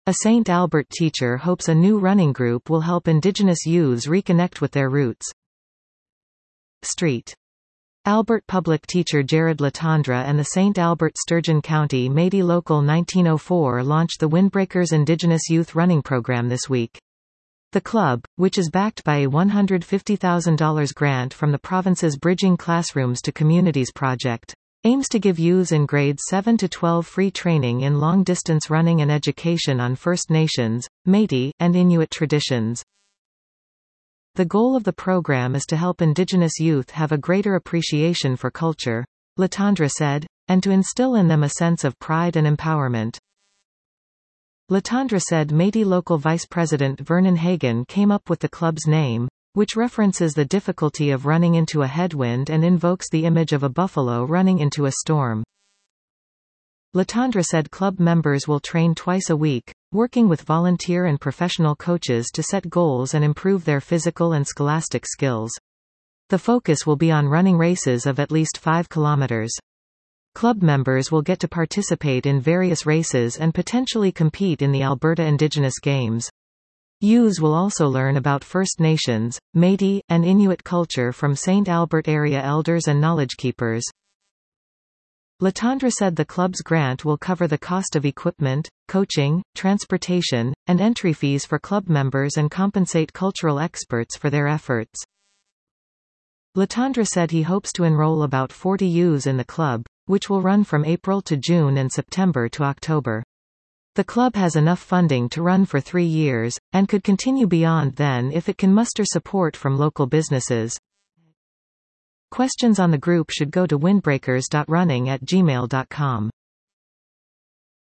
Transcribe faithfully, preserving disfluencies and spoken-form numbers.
A Saint Albert teacher hopes a new running group will help Indigenous youths reconnect with their roots. Street. Albert public teacher Jared Latondra and the Saint Albert Sturgeon County Métis Local nineteen oh four launched the Windbreakers Indigenous Youth Running Program this week. The club, which is backed by a one hundred fifty thousand dollars grant from the province's Bridging Classrooms to Communities project, aims to give youths in grades seven to twelve free training in long-distance running and education on First Nations, Métis, and Inuit traditions. The goal of the program is to help Indigenous youth have a greater appreciation for culture, Latondra said, and to instill in them a sense of pride and empowerment. Latondra said Métis local Vice President Vernon Hagan came up with the club's name, which references the difficulty of running into a headwind and invokes the image of a buffalo running into a storm. Latondra said club members will train twice a week, working with volunteer and professional coaches to set goals and improve their physical and scholastic skills. The focus will be on running races of at least five kilometers. Club members will get to participate in various races and potentially compete in the Alberta Indigenous Games. Youths will also learn about First Nations, Métis, and Inuit culture from Saint Albert area elders and knowledge keepers. Latondra said the club's grant will cover the cost of equipment, coaching, transportation, and entry fees for club members and compensate cultural experts for their efforts. Latondra said he hopes to enroll about forty youths in the club, which will run from April to June and September to October. The club has enough funding to run for three years, and could continue beyond then if it can muster support from local businesses. Questions on the group should go to windbreakers dot running at gmail dot com.